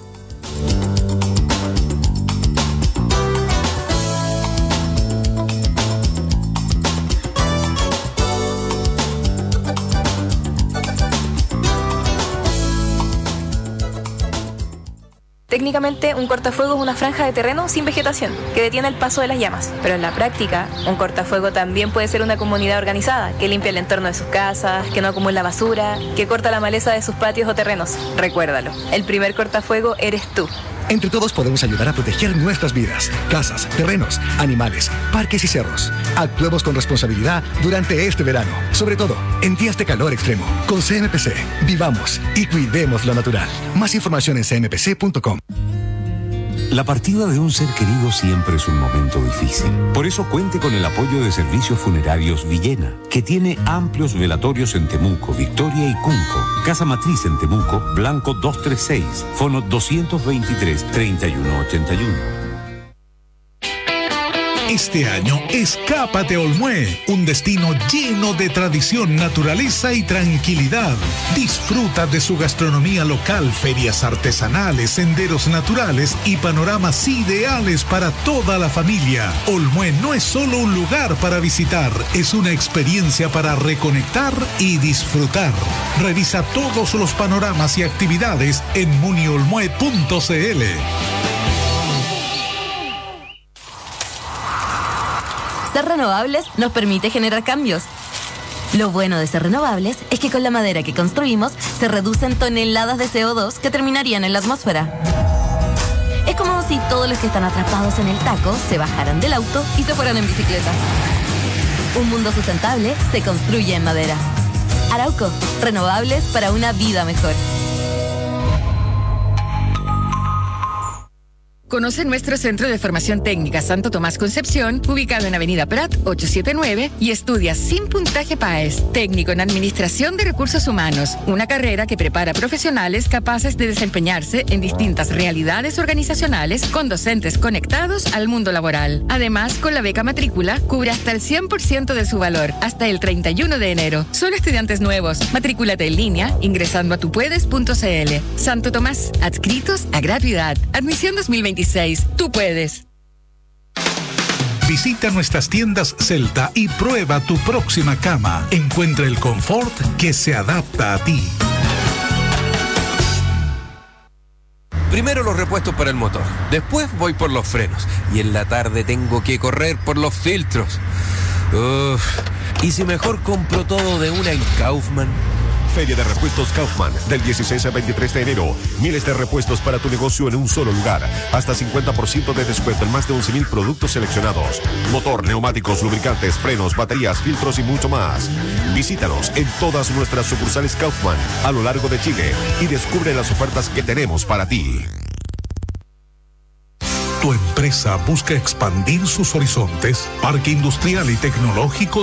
Técnicamente, un cortafuego es una franja de terreno sin vegetación que detiene el paso de las llamas. Pero en la práctica, un cortafuego también puede ser una comunidad organizada que limpia el entorno de sus casas, que no acumula basura, que corta la maleza de sus patios o terrenos. Recuérdalo, el primer cortafuego eres tú. Entre todos podemos ayudar a proteger nuestras vidas, casas, terrenos, animales, parques y cerros. Actuemos con responsabilidad durante este verano, sobre todo en días de calor extremo. Con CMPC, vivamos y cuidemos lo natural. Más información en cmpc.com. La partida de un ser querido siempre es un momento difícil. Por eso cuente con el apoyo de Servicios Funerarios Villena, que tiene amplios velatorios en Temuco, Victoria y Cunco. Casa Matriz en Temuco, Blanco 236, fono 223-3181. Este año, escápate a Olmué, un destino lleno de tradición, naturaleza y tranquilidad. Disfruta de su gastronomía local, ferias artesanales, senderos naturales y panoramas ideales para toda la familia. Olmué no es solo un lugar para visitar, es una experiencia para reconectar y disfrutar. Revisa todos los panoramas y actividades en muniolmue.cl. Ser renovables nos permite generar cambios. Lo bueno de ser renovables es que con la madera que construimos se reducen toneladas de CO2 que terminarían en la atmósfera. Es como si todos los que están atrapados en el taco se bajaran del auto y se fueran en bicicleta. Un mundo sustentable se construye en madera. Arauco, renovables para una vida mejor. Conoce nuestro Centro de Formación Técnica Santo Tomás Concepción, ubicado en Avenida Prat 879, y estudia sin puntaje PAES, técnico en Administración de Recursos Humanos, una carrera que prepara profesionales capaces de desempeñarse en distintas realidades organizacionales con docentes conectados al mundo laboral. Además, con la beca matrícula, cubre hasta el 100% de su valor, hasta el 31 de enero. Solo estudiantes nuevos. Matrículate en línea ingresando a tupuedes.cl. Santo Tomás, adscritos a gratuidad. Admisión 2020. Tú puedes. Visita nuestras tiendas Celta y prueba tu próxima cama. Encuentra el confort que se adapta a ti. Primero los repuestos para el motor, después voy por los frenos y en la tarde tengo que correr por los filtros. ¿Y si mejor compro todo de una en Kaufman? Feria de Repuestos Kaufman, del 16 al 23 de enero. Miles de repuestos para tu negocio en un solo lugar. Hasta 50% de descuento en más de 11,000 productos seleccionados. Motor, neumáticos, lubricantes, frenos, baterías, filtros y mucho más. Visítanos en todas nuestras sucursales Kaufman a lo largo de Chile y descubre las ofertas que tenemos para ti. ¿Tu empresa busca expandir sus horizontes? Parque Industrial y Tecnológico